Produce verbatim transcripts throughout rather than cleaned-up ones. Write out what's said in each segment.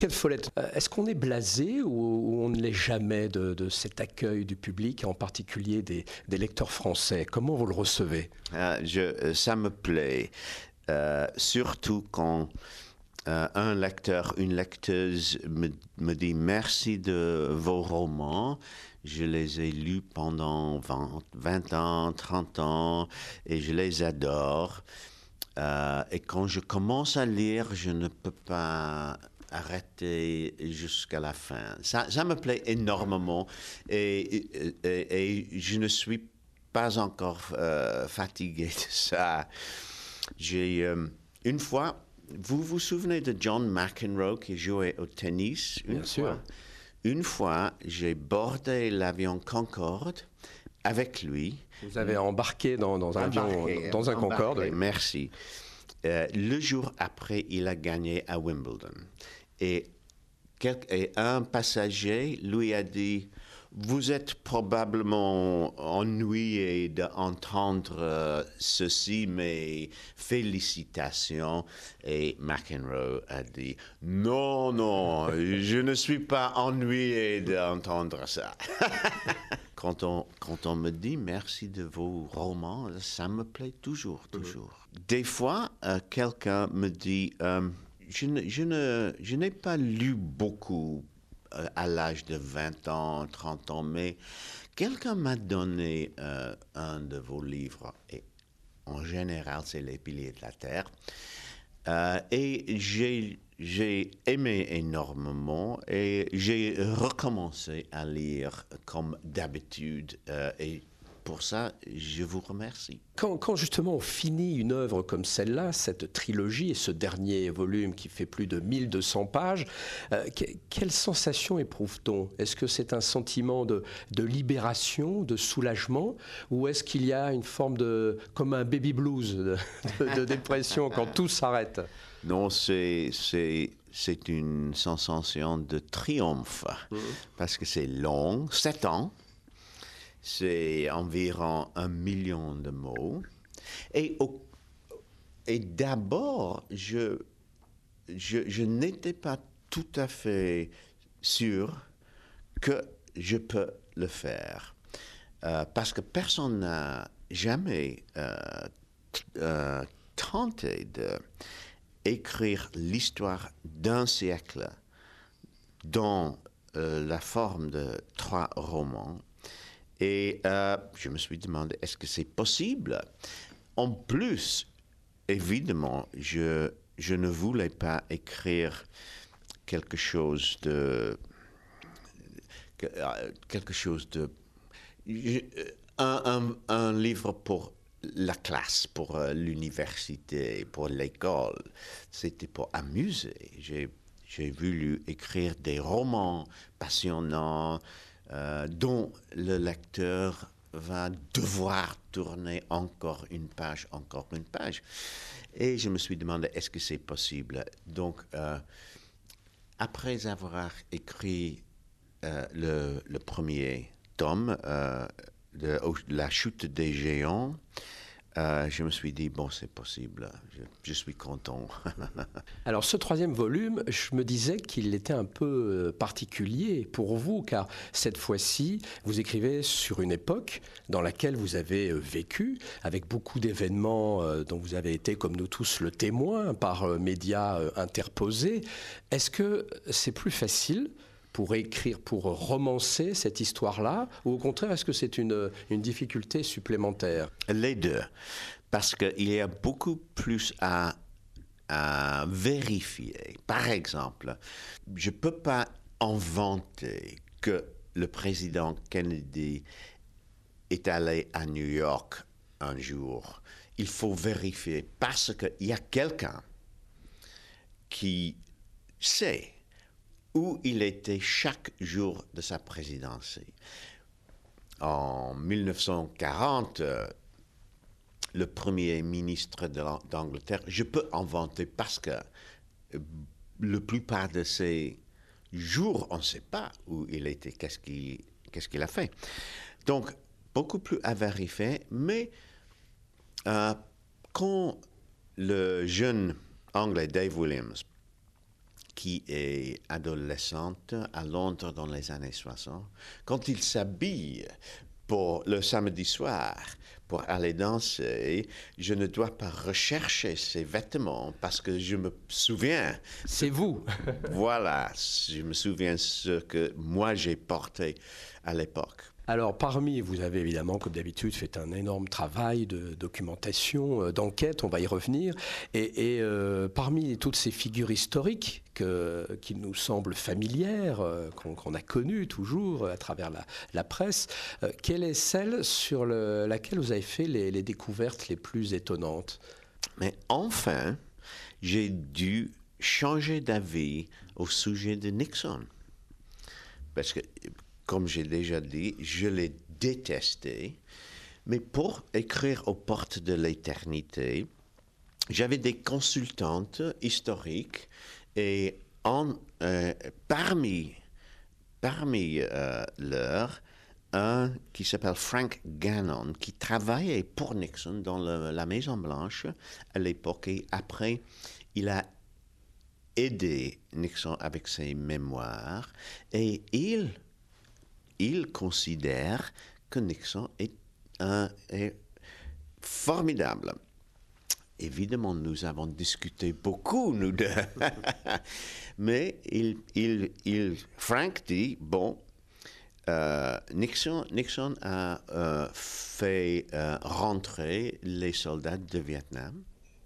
Ken Follett, est-ce qu'on est blasé ou on ne l'est jamais de, de cet accueil du public, en particulier des, des lecteurs français? Comment vous le recevez? euh, je, Ça me plaît, euh, surtout quand euh, un lecteur, une lecteuse me, me dit merci de vos romans. Je les ai lus pendant vingt, vingt ans, trente ans et je les adore. Euh, et quand je commence à lire, je ne peux pas arrêter jusqu'à la fin. Ça, ça me plaît énormément et, et, et je ne suis pas encore euh, fatigué de ça. J'ai euh, une fois, vous vous souvenez de John McEnroe qui jouait au tennis une Bien fois? sûr. Une fois, j'ai bordé l'avion Concorde avec lui. Vous avez embarqué dans, dans un avion, Embarqué, dans un embarqué, Concorde. Oui. Merci. Euh, le jour après, il a gagné à Wimbledon. Et, quel, et un passager lui a dit, vous êtes probablement ennuyé d'entendre euh, ceci, mais félicitations. Et McEnroe a dit, non, non, je ne suis pas ennuyé d'entendre ça. Quand on, quand on me dit merci de vos romans, ça me plaît toujours, toujours. Mmh. Des fois, euh, quelqu'un me dit, euh, je, ne, je, ne, je n'ai pas lu beaucoup euh, à l'âge de vingt ans, trente ans, mais quelqu'un m'a donné euh, un de vos livres, et en général, c'est Les Piliers de la Terre. Euh, et j'ai, j'ai aimé énormément et j'ai recommencé à lire comme d'habitude. Euh, et pour ça, je vous remercie. Quand, quand justement on finit une œuvre comme celle-là, cette trilogie et ce dernier volume qui fait plus de mille deux cents pages, euh, que, quelle sensation éprouve-t-on? Est-ce que c'est un sentiment de, de libération, de soulagement, ou est-ce qu'il y a une forme de, comme un baby blues, de, de, de dépression quand tout s'arrête? Non, c'est, c'est, c'est une sensation de triomphe, mmh. parce que c'est long, sept ans. C'est environ un million de mots. Et, au, et d'abord, je, je, je n'étais pas tout à fait sûr que je peux le faire. Euh, parce que personne n'a jamais euh, t- euh, tenté d'écrire l'histoire d'un siècle dans euh, la forme de trois romans. Et euh, je me suis demandé, est-ce que c'est possible? En plus, évidemment, je, je ne voulais pas écrire quelque chose de... quelque chose de... un, un, un livre pour la classe, pour euh, l'université, pour l'école. C'était pour amuser. J'ai, j'ai voulu écrire des romans passionnants, Euh, dont le lecteur va devoir tourner encore une page, encore une page. Et je me suis demandé, est-ce que c'est possible? Donc, euh, après avoir écrit euh, le, le premier tome, euh, de, La chute des géants, Euh, je me suis dit, bon, c'est possible, je, je suis content. Alors ce troisième volume, je me disais qu'il était un peu particulier pour vous, car cette fois-ci, vous écrivez sur une époque dans laquelle vous avez vécu, avec beaucoup d'événements dont vous avez été, comme nous tous, le témoin par médias interposés. Est-ce que c'est plus facile pour écrire, pour romancer cette histoire-là, ou au contraire, est-ce que c'est une, une difficulté supplémentaire? Les deux, parce qu'il y a beaucoup plus à, à vérifier. Par exemple, je ne peux pas inventer que le président Kennedy est allé à New York un jour. Il faut vérifier, parce qu'il y a quelqu'un qui sait où il était chaque jour de sa présidence. En mille neuf cent quarante, euh, le premier ministre de d'Angleterre, je peux inventer parce que euh, la plupart de ces jours, on ne sait pas où il était, qu'est-ce qu'il, qu'est-ce qu'il a fait. Donc, beaucoup plus à vérifier, mais euh, quand le jeune Anglais Dave Williams qui est adolescente à Londres dans les années soixante, quand il s'habille pour le samedi soir pour aller danser, je ne dois pas rechercher ses vêtements parce que je me souviens. C'est vous. Voilà, je me souviens ce que moi j'ai porté à l'époque. Alors, parmi, vous avez évidemment, comme d'habitude, fait un énorme travail de documentation, euh, d'enquête, on va y revenir. Et, et euh, parmi toutes ces figures historiques que, qui nous semblent familières, euh, qu'on, qu'on a connues toujours à travers la, la presse, euh, quelle est celle sur le, laquelle vous avez fait les, les découvertes les plus étonnantes? Mais enfin, j'ai dû changer d'avis au sujet de Nixon. Parce que, comme j'ai déjà dit, je l'ai détesté. Mais pour écrire aux portes de l'éternité, j'avais des consultantes historiques et en, euh, parmi, parmi euh, leurs, un qui s'appelle Frank Gannon, qui travaillait pour Nixon dans le, la Maison-Blanche à l'époque. Et après, il a aidé Nixon avec ses mémoires. Et il... il considère que Nixon est, un, est formidable. Évidemment, nous avons discuté beaucoup, nous deux. Mais il, il, il, Frank dit, bon, euh, Nixon, Nixon a euh, fait euh, rentrer les soldats de Vietnam.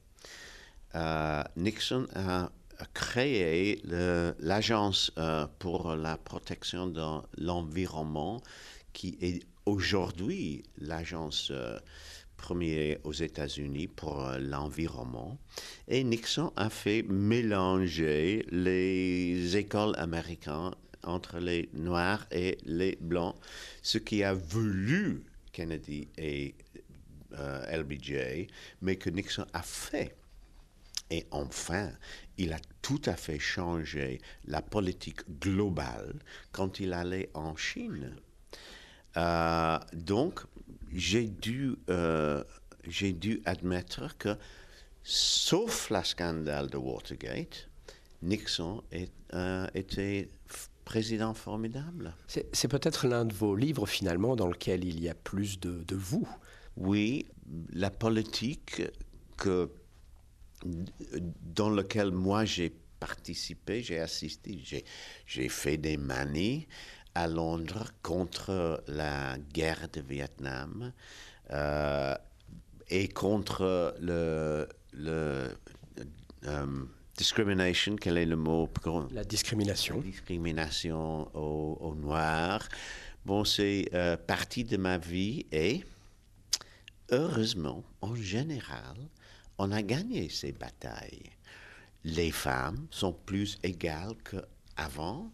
Euh, Nixon a créé le, l'agence euh, pour la protection de l'environnement, qui est aujourd'hui l'agence euh, première aux États-Unis pour euh, l'environnement. Et Nixon a fait mélanger les écoles américaines entre les Noirs et les Blancs, ce qui a voulu Kennedy et euh, L B J, mais que Nixon a fait. Et enfin, il a tout à fait changé la politique globale quand il allait en Chine. Euh, donc, j'ai dû, euh, j'ai dû admettre que, sauf le scandale de Watergate, Nixon est, euh, était président formidable. C'est, c'est peut-être l'un de vos livres, finalement, dans lequel il y a plus de, de vous. Oui, la politique que... dans lequel moi j'ai participé, j'ai assisté, j'ai, j'ai fait des manies à Londres contre la guerre de Vietnam euh, et contre le, le um, discrimination, quel est le mot? La discrimination. La discrimination aux, aux Noirs. Bon, c'est euh, partie de ma vie et heureusement, en général, on a gagné ces batailles. Les femmes sont plus égales qu'avant.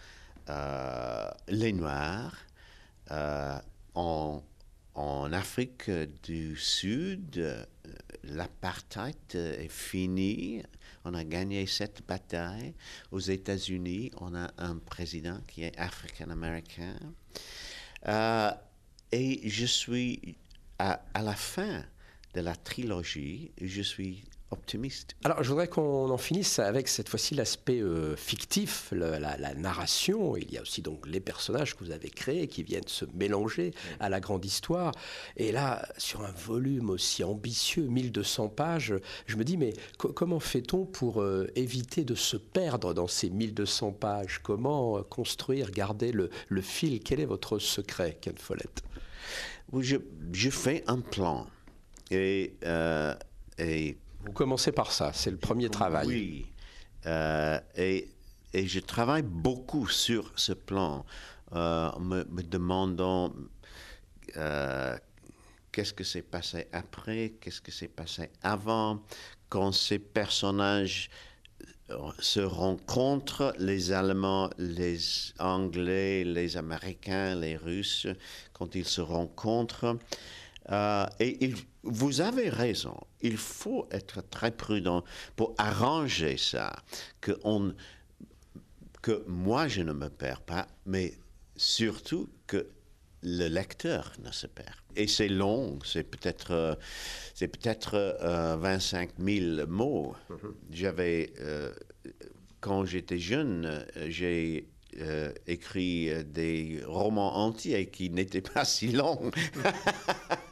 Euh, les Noirs, euh, en, en Afrique du Sud, euh, l'apartheid est fini. On a gagné cette bataille. Aux États-Unis, on a un président qui est africain-américain. Euh, et je suis à, à la fin de la trilogie, je suis optimiste. Alors, je voudrais qu'on en finisse avec cette fois-ci l'aspect euh, fictif, le, la, la narration. Il y a aussi donc les personnages que vous avez créés qui viennent se mélanger oui. à la grande histoire. Et là, sur un volume aussi ambitieux, mille deux cents pages, je me dis, mais co- comment fait-on pour euh, éviter de se perdre dans ces mille deux cents pages? Comment euh, construire, garder le, le fil? Quel est votre secret, Ken Follett? je, je fais un plan. Et, euh, et vous commencez par ça, c'est le premier travail. Oui, euh, et, et je travaille beaucoup sur ce plan, euh, me, me demandant euh, qu'est-ce que s'est passé après, qu'est-ce que s'est passé avant, quand ces personnages se rencontrent, les Allemands, les Anglais, les Américains, les Russes, quand ils se rencontrent. Euh, et il, vous avez raison, il faut être très prudent pour arranger ça, que, on, que moi je ne me perds pas, mais surtout que le lecteur ne se perd. Et c'est long, c'est peut-être, euh, c'est peut-être euh, vingt-cinq mille mots. Mm-hmm. J'avais, euh, quand j'étais jeune, j'ai euh, écrit des romans entiers qui n'étaient pas si longs.